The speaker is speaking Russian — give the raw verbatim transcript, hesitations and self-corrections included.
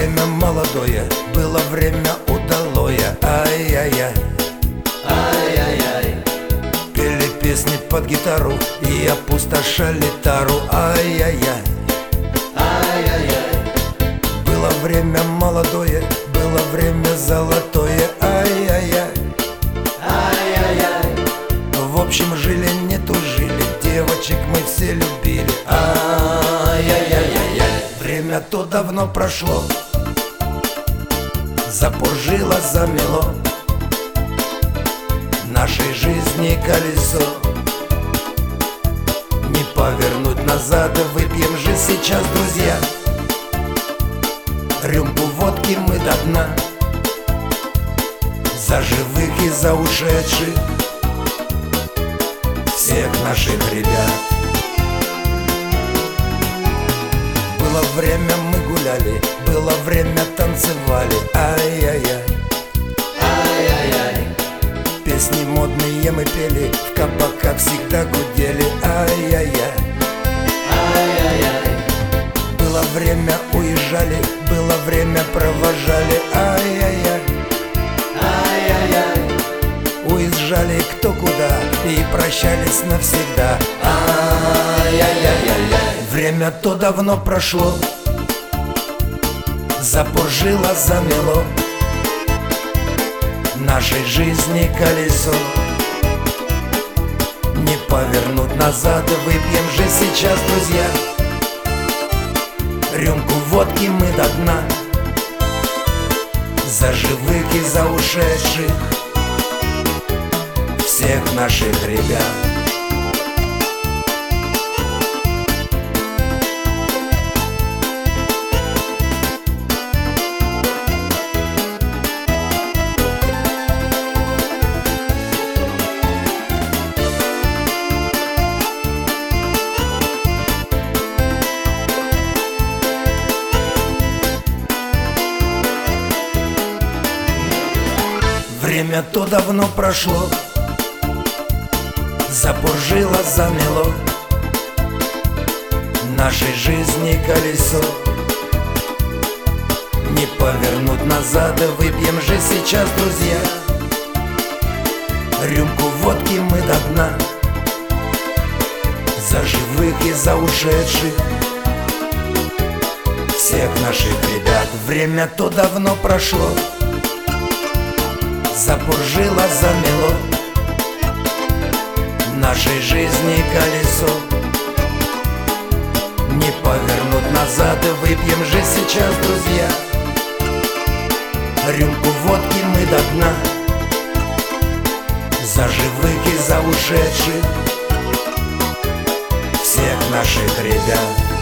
время молодое, было время удалое. Ай-яй-яй, Ай-яй-яй, пели песни под гитару и опустошали тару. Ай-яй-яй, ай-яй-яй, было время молодое, было время золотое. Ай-яй-яй, ай-яй-яй, в общем, жили не тужили, девочек мы все любили. Ай-яй-яй-яй-яй, время то давно прошло, запуржило, замело нашей жизни колесо. Не повернуть назад, выпьем же сейчас, друзья, рюмку водки мы до дна, за живых и за ушедших всех наших ребят. Было время мы гуляли, было время танцевали. Ай-яй-яй, ай-яй-яй, песни модные мы пели, в кабаках всегда гудели. Ай-яй-яй, ай-яй-яй, было время уезжали, было время провожали. Ай-яй-яй, ай-яй-яй, уезжали кто куда и прощались навсегда. Ай-яй-яй-яй-яй, время то давно прошло, запуржило, замело нашей жизни колесо. Не повернуть назад, выпьем же сейчас, друзья, рюмку водки мы до дна, за живых и за ушедших всех наших ребят. Время то давно прошло, запуржило, замело нашей жизни колесо. Не повернуть назад, выпьем же сейчас, друзья, рюмку водки мы до дна, за живых и за ушедших всех наших ребят. Время то давно прошло, запуржило, замело нашей жизни колесо. Не повернуть назад, выпьем же сейчас, друзья, рюмку водки мы до дна, за живых и за ушедших всех наших ребят.